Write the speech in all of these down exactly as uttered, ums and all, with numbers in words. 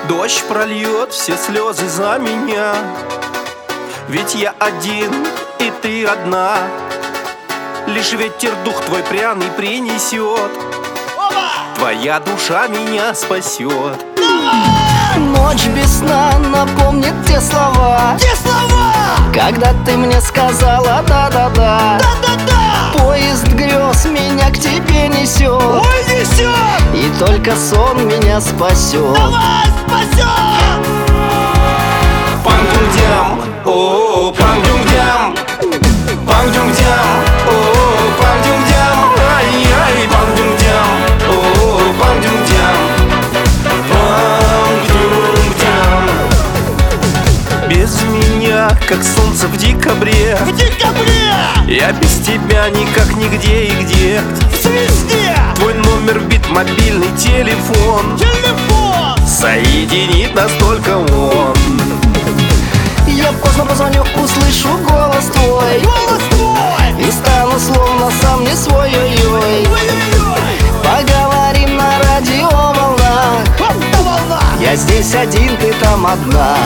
Дождь прольет все слезы за меня, ведь я один, и ты одна. Лишь ветер дух твой пряный принесет, твоя душа меня спасет. Ночь без сна напомнит те слова, Те слова! когда ты мне сказала да-да-да. Да-да-да! Поезд грез меня к тебе несет, Ой, несет! и только сон меня спасет. Давай спасем! Пангюнгдям, о, пангюнгдям, пангюнгдям, о, пангюнгдям, ай-яй, пангюнгдям, о, пангюнгдям, пангюнгдям. Без меня, как солнце в декабре, В декабре! я без тебя никак нигде и где. В звезде! Твой номер вбит, мобильный телефон Телефон! соединит нас только он. Я поздно позвоню, услышу голос твой, Голос твой! и стану словно сам не свой. Ой-ой. Ой-ой-ой! Поговорим на радиоволнах, Вот на волна! я здесь один, ты там одна.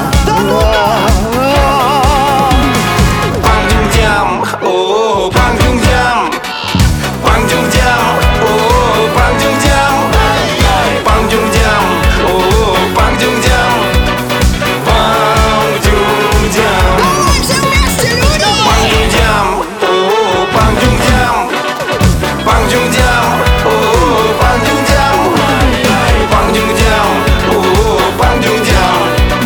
Пангюнгдям, о, пангюнгдям, пангюнгдям, о, пангюнгдям, пангюнгдям, о, пангюнгдям, пангюнгдям. Давай все вместе, люди! Пангюнгдям, о, пангюнгдям, пангюнгдям, о, пангюнгдям, пангюнгдям, о, пангюнгдям,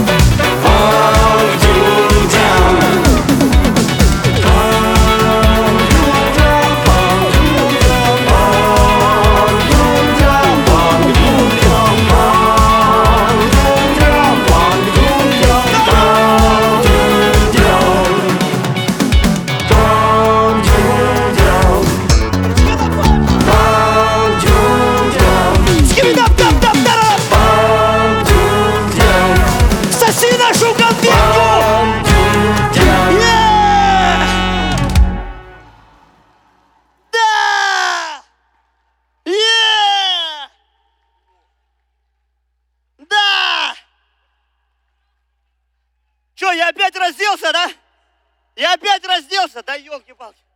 Соси нашу конфетку! Е! Да! Е! Да! Че, я опять разделся, да? Я опять разделся, да елки-палки.